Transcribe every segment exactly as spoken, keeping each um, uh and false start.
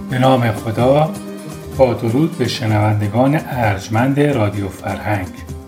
به نام خدا، با درود به شنوندگان ارجمند رادیو فرهنگ.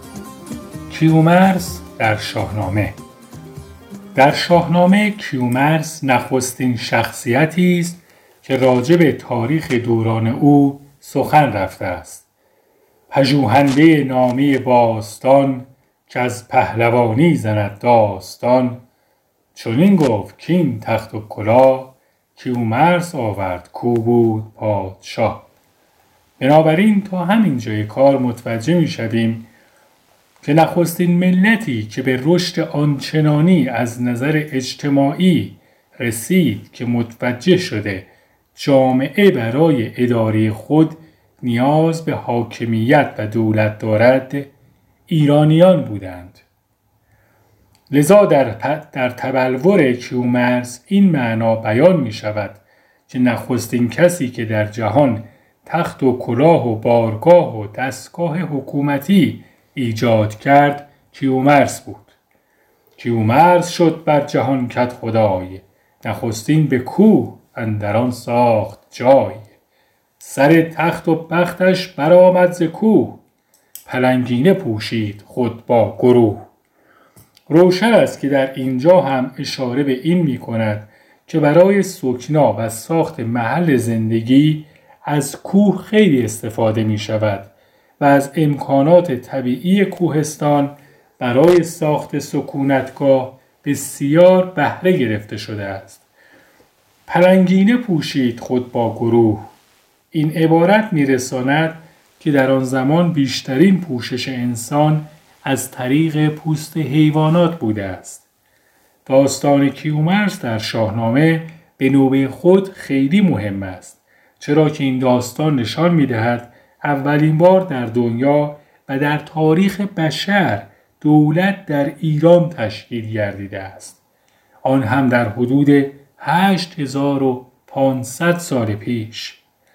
کیومرث در شاهنامه. در شاهنامه کیومرث نخستین شخصیتی است که راجع به تاریخ دوران او سخن رفته است. پژوهنده نامی باستان، که از پهلوانی زند داستان. چنین گفت کاین تخت و کلاه، کیومرث آورد کو بود پادشاه. بنابراین تا همین جای کار متوجه می شویم که نخستین ملتی که به رشد آنچنانی از نظر اجتماعی رسید که متوجه شده جامعه برای اداره خود نیاز به حاکمیت و دولت دارد، ایرانیان بودند. لذا در, در تبلور کیومرث این معنا بیان می شود که نخستین کسی که در جهان تخت و کلاه و بارگاه و دستگاه حکومتی ایجاد کرد کیومرث بود. کیومرث شد بر جهان کدخدای، نخستین به کوه اندران ساخت جای. سر تخت و بختش برآمد ز کوه، پلنگینه پوشید خود با گروه. روشن است که در اینجا هم اشاره به این می کند که برای سکنا و ساخت محل زندگی از کوه خیلی استفاده می شود و از امکانات طبیعی کوهستان برای ساخت سکونتگاه بسیار بهره گرفته شده است. پلنگینه پوشید خود با گروه. این عبارت می رساند که در آن زمان بیشترین پوشش انسان از طریق پوست حیوانات بوده است. داستان کیومرث در شاهنامه به نوبه خود خیلی مهم است، چرا که این داستان نشان می‌دهد اولین بار در دنیا و در تاریخ بشر دولت در ایران تشکیل گردیده است، آن هم در حدود هشت هزار و پانصد سال پیش.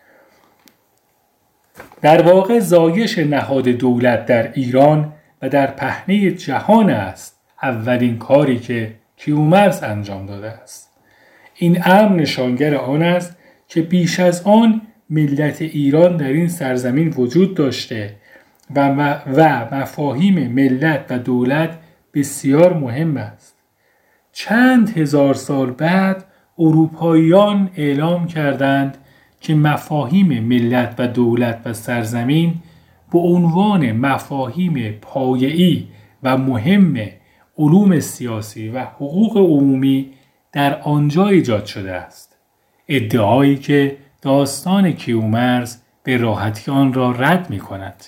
در واقع زایش نهاد دولت در ایران و در پهنه جهان است اولین کاری که کیومرث انجام داده است. این امر نشانگر آن است که بیش از آن ملت ایران در این سرزمین وجود داشته و, و مفاهیم ملت و دولت بسیار مهم است. چند هزار سال بعد اروپاییان اعلام کردند که مفاهیم ملت و دولت و سرزمین به عنوان مفاهیم پایه‌ای و مهم علوم سیاسی و حقوق عمومی در آنجا ایجاد شده است. ادعایی که داستان کیومرث به راحتی آن را رد می کند.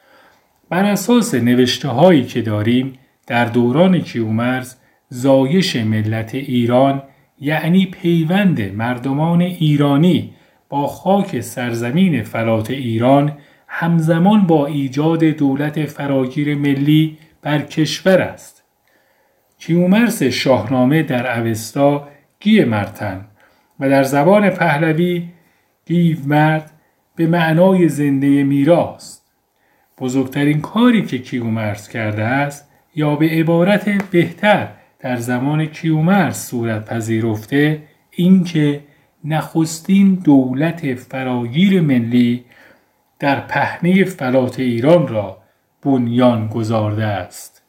بر اساس نوشته هایی که داریم در دوران کیومرث زایش ملت ایران یعنی پیوند مردمان ایرانی با خاک سرزمین فلات ایران همزمان با ایجاد دولت فراگیر ملی بر کشور است. کیومرث شاهنامه در اوستا گی مرتن و در زبان پهلوی گیو مرد به معنای زنده میراست. بزرگترین کاری که کیومرث کرده است یا به عبارت بهتر در زمان کیومرث صورت پذیرفته این که نخستین دولت فراگیر ملی در پهنه فلات ایران را بنیان گذارده است.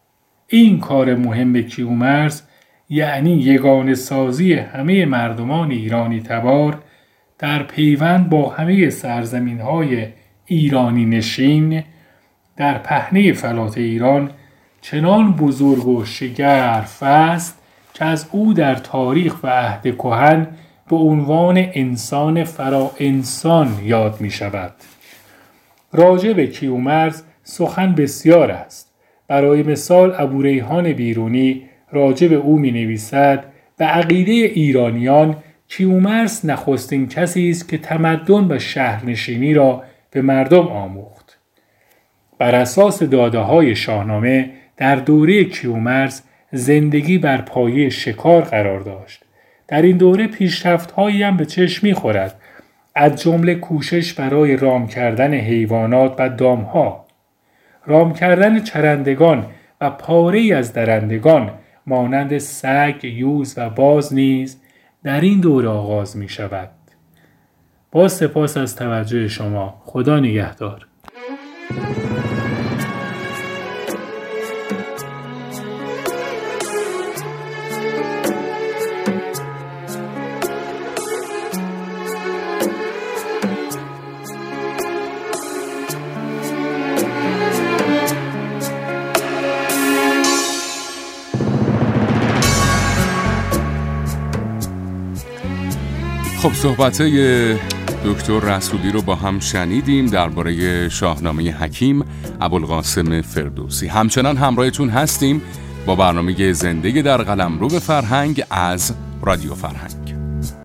این کار مهم کیومرث یعنی یگانه سازی همه مردمان ایرانی تبار در پیوند با همه سرزمین‌های ایرانی نشین در پهنه فلات ایران چنان بزرگ و شگرف است که از او در تاریخ و عهد کهن به عنوان انسان فرا انسان یاد می شود. راجع به کیومرث سخن بسیار است. برای مثال ابوریحان بیرونی راجع به او می نویسد: به عقیده ایرانیان کیومرث نخستین کسی است که تمدن و شهرنشینی را به مردم آموخت. بر اساس داده های شاهنامه در دوره کیومرث زندگی بر پایه شکار قرار داشت. در این دوره پیشرفت‌هایی هم به چشم می‌خورد، از جمله کوشش برای رام کردن حیوانات و دامها، رام کردن چرندگان و پاره‌ای از درندگان مانند سگ، یوز و باز نیز در این دوره آغاز می شود. با سپاس از توجه شما. خدا نگهدار. خب صحبت‌های دکتر رسولی رو با هم شنیدیم درباره شاهنامه حکیم ابوالقاسم فردوسی. همچنان همراهتون هستیم با برنامه زندگی در قلمرو فرهنگ از رادیو فرهنگ.